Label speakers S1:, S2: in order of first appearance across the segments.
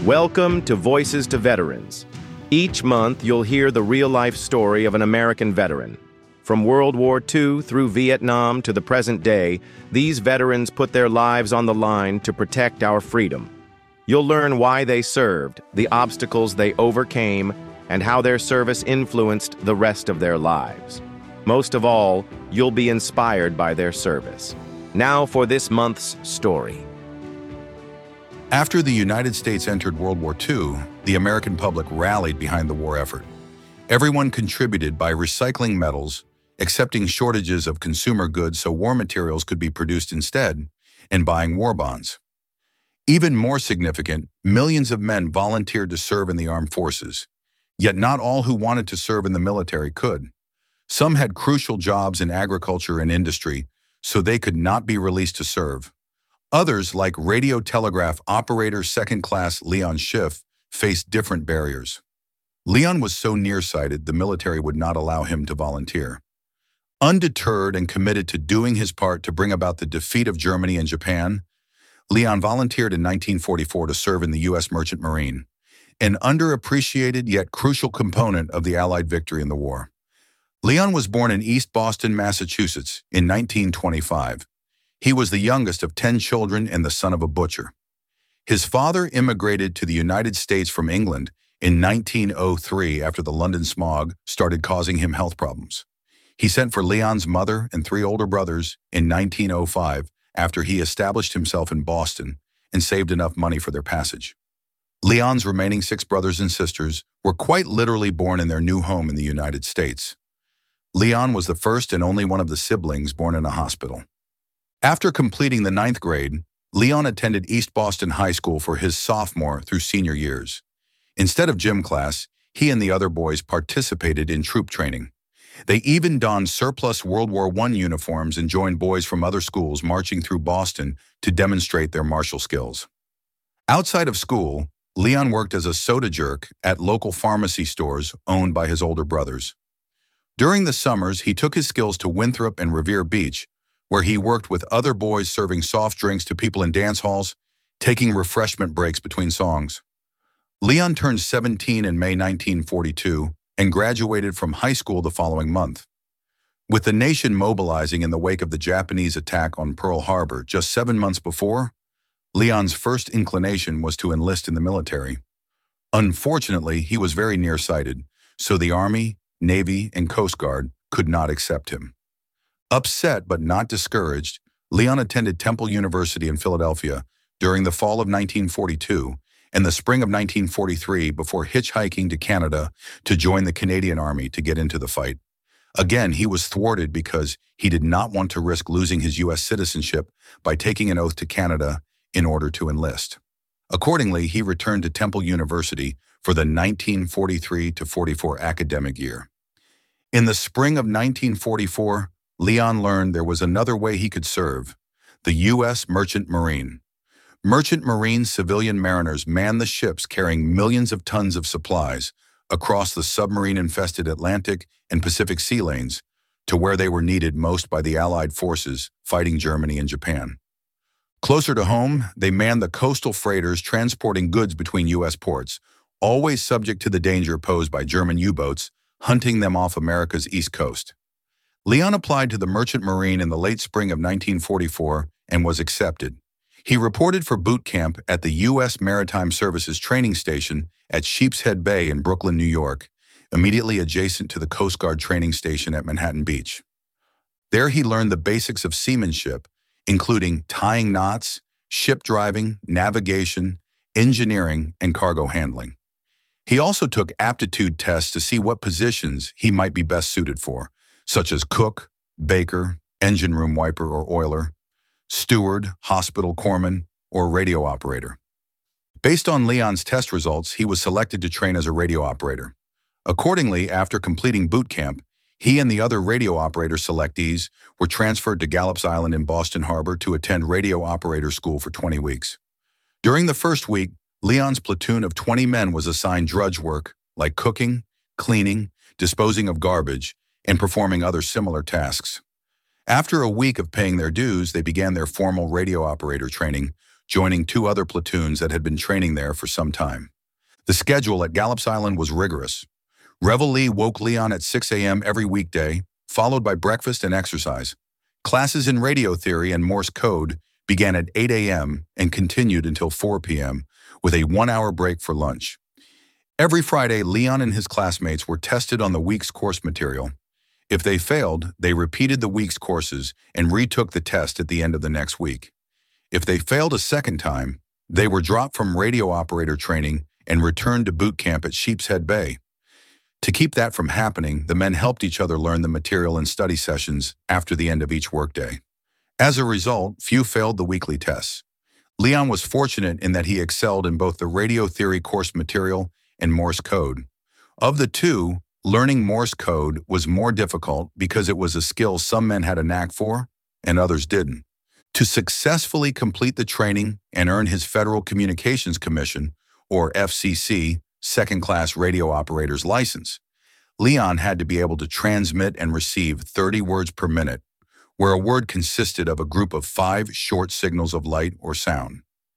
S1: Welcome to Voices to Veterans. Each month, you'll hear the real-life story of an American veteran. From World War II through Vietnam to the present day, these veterans put their lives on the line to protect our freedom. You'll learn why they served, the obstacles they overcame, and how their service influenced the rest of their lives. Most of all, you'll be inspired by their service. Now for this month's story.
S2: After the United States entered World War II, the American public rallied behind the war effort. Everyone contributed by recycling metals, accepting shortages of consumer goods so war materials could be produced instead, and buying war bonds. Even more significant, millions of men volunteered to serve in the armed forces. Yet not all who wanted to serve in the military could. Some had crucial jobs in agriculture and industry, so they could not be released to serve. Others, like radio telegraph operator second-class Leon Schiff, faced different barriers. Leon was so nearsighted the military would not allow him to volunteer. Undeterred and committed to doing his part to bring about the defeat of Germany and Japan, Leon volunteered in 1944 to serve in the U.S. Merchant Marine, an underappreciated yet crucial component of the Allied victory in the war. Leon was born in East Boston, Massachusetts, in 1925. He was the youngest of 10 children and the son of a butcher. His father immigrated to the United States from England in 1903 after the London smog started causing him health problems. He sent for Leon's mother and 3 older brothers in 1905 after he established himself in Boston and saved enough money for their passage. Leon's remaining 6 brothers and sisters were quite literally born in their new home in the United States. Leon was the first and only one of the siblings born in a hospital. After completing the 9th grade, Leon attended East Boston High School for his sophomore through senior years. Instead of gym class, he and the other boys participated in troop training. They even donned surplus World War I uniforms and joined boys from other schools marching through Boston to demonstrate their martial skills. Outside of school, Leon worked as a soda jerk at local pharmacy stores owned by his older brothers. During the summers, he took his skills to Winthrop and Revere Beach, where he worked with other boys serving soft drinks to people in dance halls, taking refreshment breaks between songs. Leon turned 17 in May 1942 and graduated from high school the following month. With the nation mobilizing in the wake of the Japanese attack on Pearl Harbor just 7 months before, Leon's first inclination was to enlist in the military. Unfortunately, he was very nearsighted, so the Army, Navy, and Coast Guard could not accept him. Upset but not discouraged, Leon attended Temple University in Philadelphia during the fall of 1942 and the spring of 1943 before hitchhiking to Canada to join the Canadian Army to get into the fight. Again, he was thwarted because he did not want to risk losing his U.S. citizenship by taking an oath to Canada in order to enlist. Accordingly, he returned to Temple University for the 1943-44 academic year. In the spring of 1944, Leon learned there was another way he could serve: the U.S. Merchant Marine. Merchant Marine civilian mariners manned the ships carrying millions of tons of supplies across the submarine-infested Atlantic and Pacific sea lanes to where they were needed most by the Allied forces fighting Germany and Japan. Closer to home, they manned the coastal freighters transporting goods between U.S. ports, always subject to the danger posed by German U-boats hunting them off America's east coast. Leon applied to the Merchant Marine in the late spring of 1944 and was accepted. He reported for boot camp at the U.S. Maritime Services Training Station at Sheepshead Bay in Brooklyn, New York, immediately adjacent to the Coast Guard Training Station at Manhattan Beach. There he learned the basics of seamanship, including tying knots, ship driving, navigation, engineering, and cargo handling. He also took aptitude tests to see what positions he might be best suited for, such as cook, baker, engine room wiper or oiler, steward, hospital corpsman, or radio operator. Based on Leon's test results, he was selected to train as a radio operator. Accordingly, after completing boot camp, he and the other radio operator selectees were transferred to Gallops Island in Boston Harbor to attend radio operator school for 20 weeks. During the first week, Leon's platoon of 20 men was assigned drudge work like cooking, cleaning, disposing of garbage, and performing other similar tasks. After a week of paying their dues, they began their formal radio operator training joining 2 other platoons that had been training there for some time. The schedule at Gallops Island was rigorous. Reveille woke Leon at 6 a.m. every weekday, followed by breakfast and exercise. Classes in radio theory and Morse code began at 8 a.m. and continued until 4 p.m., with a 1-hour break for lunch. Every Friday, Leon and his classmates were tested on the week's course material. If they failed, they repeated the week's courses and retook the test at the end of the next week. If they failed a second time, they were dropped from radio operator training and returned to boot camp at Sheepshead Bay. To keep that from happening, the men helped each other learn the material in study sessions after the end of each workday. As a result, few failed the weekly tests. Leon was fortunate in that he excelled in both the radio theory course material and Morse code. Of the two, learning Morse code was more difficult because it was a skill some men had a knack for and others didn't. To successfully complete the training and earn his Federal Communications Commission, or FCC, second-class radio operator's license, Leon had to be able to transmit and receive 30 words per minute, where a word consisted of a group of 5 short signals of light or sound.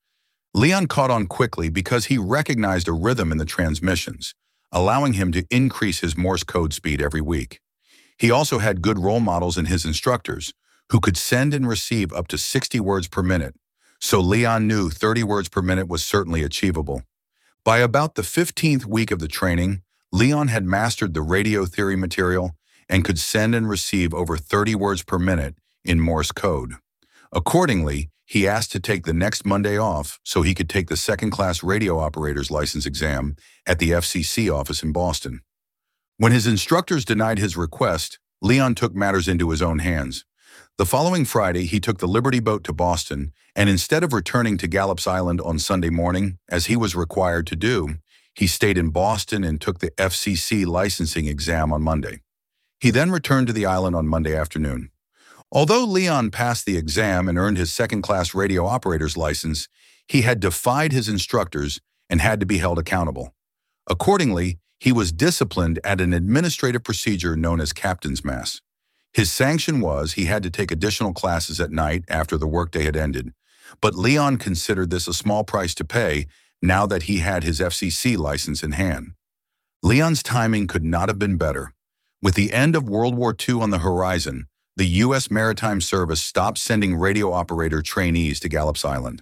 S2: Leon caught on quickly because he recognized a rhythm in the transmissions, allowing him to increase his Morse code speed every week. He also had good role models in his instructors, who could send and receive up to 60 words per minute, so Leon knew 30 words per minute was certainly achievable. By about the 15th week of the training, Leon had mastered the radio theory material and could send and receive over 30 words per minute in Morse code. Accordingly, he asked to take the next Monday off so he could take the second-class radio operator's license exam at the FCC office in Boston. When his instructors denied his request, Leon took matters into his own hands. The following Friday, he took the Liberty boat to Boston, and instead of returning to Gallops Island on Sunday morning, as he was required to do, he stayed in Boston and took the FCC licensing exam on Monday. He then returned to the island on Monday afternoon. Although Leon passed the exam and earned his second-class radio operator's license, he had defied his instructors and had to be held accountable. Accordingly, he was disciplined at an administrative procedure known as Captain's Mass. His sanction was he had to take additional classes at night after the workday had ended, but Leon considered this a small price to pay now that he had his FCC license in hand. Leon's timing could not have been better. With the end of World War II on the horizon, the U.S. Maritime Service stopped sending radio operator trainees to Gallops Island.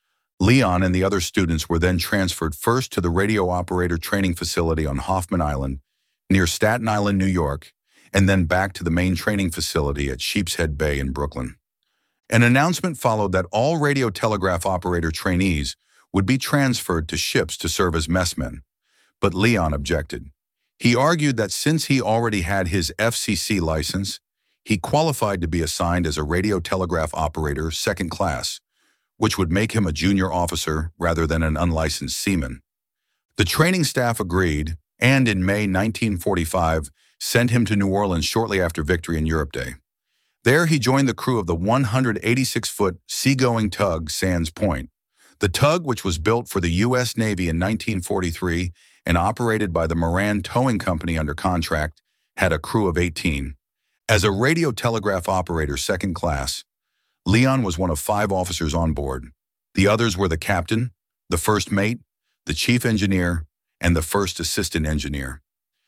S2: Leon and the other students were then transferred first to the radio operator training facility on Hoffman Island, near Staten Island, New York, and then back to the main training facility at Sheepshead Bay in Brooklyn. An announcement followed that all radio telegraph operator trainees would be transferred to ships to serve as messmen, but Leon objected. He argued that since he already had his FCC license, he qualified to be assigned as a radio telegraph operator second class, which would make him a junior officer rather than an unlicensed seaman. The training staff agreed, and in May 1945, sent him to New Orleans shortly after Victory in Europe Day. There he joined the crew of the 186-foot seagoing tug Sands Point. The tug, which was built for the U.S. Navy in 1943 and operated by the Moran Towing Company under contract, had a crew of 18. As a radio telegraph operator second class, Leon was one of 5 officers on board. The others were the captain, the first mate, the chief engineer, and the first assistant engineer.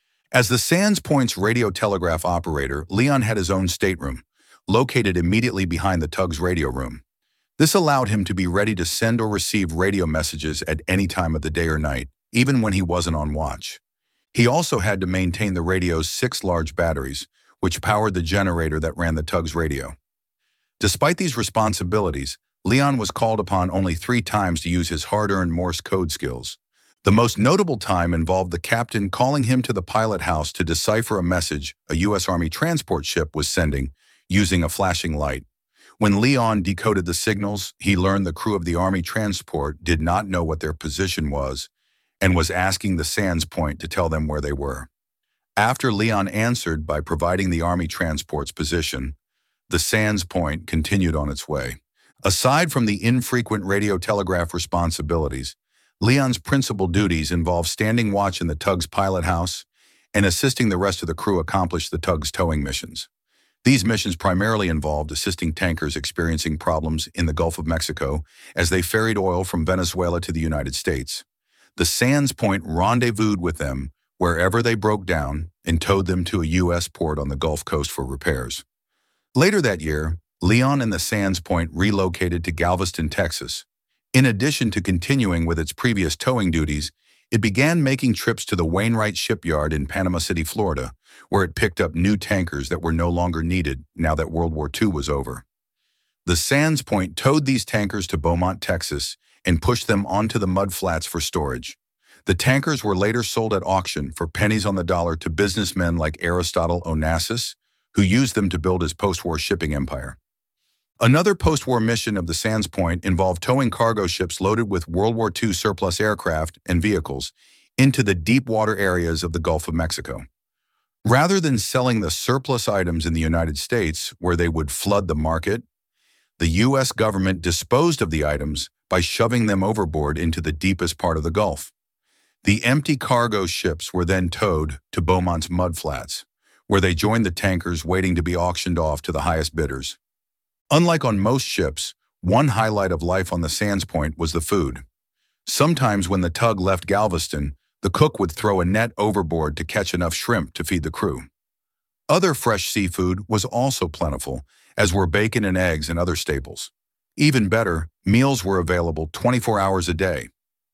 S2: As the Sands Point's radio telegraph operator, Leon had his own stateroom, located immediately behind the tug's radio room. This allowed him to be ready to send or receive radio messages at any time of the day or night, even when he wasn't on watch. He also had to maintain the radio's 6 large batteries, which powered the generator that ran the tug's radio. Despite these responsibilities, Leon was called upon only 3 times to use his hard-earned Morse code skills. The most notable time involved the captain calling him to the pilot house to decipher a message a U.S. Army transport ship was sending using a flashing light. When Leon decoded the signals, he learned the crew of the Army transport did not know what their position was and was asking the Sands Point to tell them where they were. After Leon answered by providing the Army transport's position, the Sands Point continued on its way. Aside from the infrequent radio telegraph responsibilities, Leon's principal duties involved standing watch in the tug's pilot house and assisting the rest of the crew accomplish the tug's towing missions. These missions primarily involved assisting tankers experiencing problems in the Gulf of Mexico as they ferried oil from Venezuela to the United States. The Sands Point rendezvoused with them wherever they broke down and towed them to a U.S. port on the Gulf Coast for repairs. Later that year, Leon and the Sands Point relocated to Galveston, Texas. In addition to continuing with its previous towing duties, it began making trips to the Wainwright Shipyard in Panama City, Florida, where it picked up new tankers that were no longer needed now that World War II was over. The Sands Point towed these tankers to Beaumont, Texas, and pushed them onto the mudflats for storage. The tankers were later sold at auction for pennies on the dollar to businessmen like Aristotle Onassis, who used them to build his post-war shipping empire. Another post-war mission of the Sands Point involved towing cargo ships loaded with World War II surplus aircraft and vehicles into the deep water areas of the Gulf of Mexico. Rather than selling the surplus items in the United States, where they would flood the market, the U.S. government disposed of the items by shoving them overboard into the deepest part of the Gulf. The empty cargo ships were then towed to Beaumont's mudflats, where they joined the tankers waiting to be auctioned off to the highest bidders. Unlike on most ships, one highlight of life on the Sands Point was the food. Sometimes when the tug left Galveston, the cook would throw a net overboard to catch enough shrimp to feed the crew. Other fresh seafood was also plentiful, as were bacon and eggs and other staples. Even better, meals were available 24 hours a day.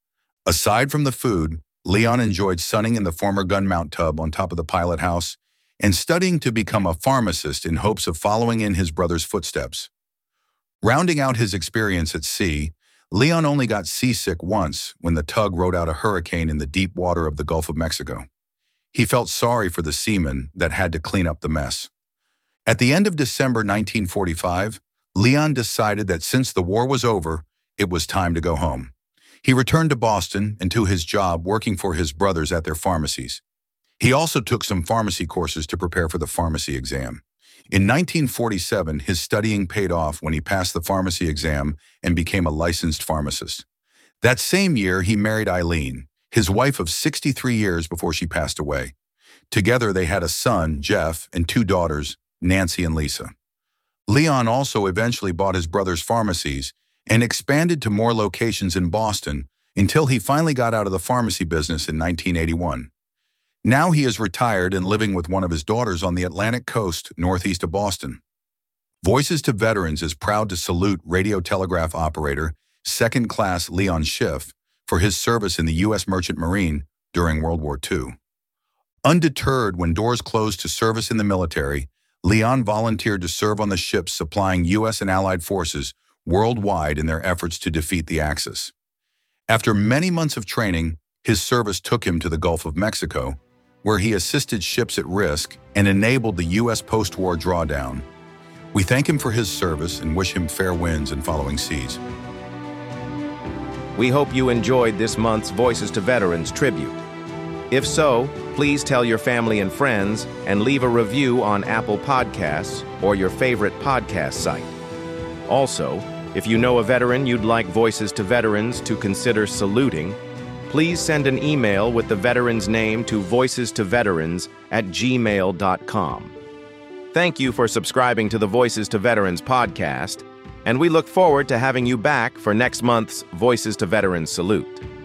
S2: Aside from the food, Leon enjoyed sunning in the former gunmount tub on top of the pilot house and studying to become a pharmacist in hopes of following in his brother's footsteps. Rounding out his experience at sea, Leon only got seasick once when the tug rode out a hurricane in the deep water of the Gulf of Mexico. He felt sorry for the seamen that had to clean up the mess. At the end of December 1945, Leon decided that since the war was over, it was time to go home. He returned to Boston and to his job working for his brothers at their pharmacies. He also took some pharmacy courses to prepare for the pharmacy exam. In 1947, his studying paid off when he passed the pharmacy exam and became a licensed pharmacist. That same year, he married Eileen, his wife of 63 years before she passed away. Together, they had a son, Jeff, and two daughters, Nancy and Lisa. Leon also eventually bought his brother's pharmacies and expanded to more locations in Boston until he finally got out of the pharmacy business in 1981. Now he is retired and living with one of his daughters on the Atlantic coast northeast of Boston. Voices to Veterans is proud to salute radio telegraph operator, second class Leon Schiff, for his service in the U.S. Merchant Marine during World War II. Undeterred when doors closed to service in the military, Leon volunteered to serve on the ships supplying U.S. and Allied forces worldwide in their efforts to defeat the Axis. After many months of training, his service took him to the Gulf of Mexico, where he assisted ships at risk and enabled the U.S. post-war drawdown. We thank him for his service and wish him fair winds in following seas.
S1: We hope you enjoyed this month's Voices to Veterans tribute. If so, please tell your family and friends and leave a review on Apple Podcasts or your favorite podcast site. Also, if you know a veteran you'd like Voices to Veterans to consider saluting, please send an email with the veteran's name to voicestoveterans@gmail.com. Thank you for subscribing to the Voices to Veterans podcast, and we look forward to having you back for next month's Voices to Veterans Salute.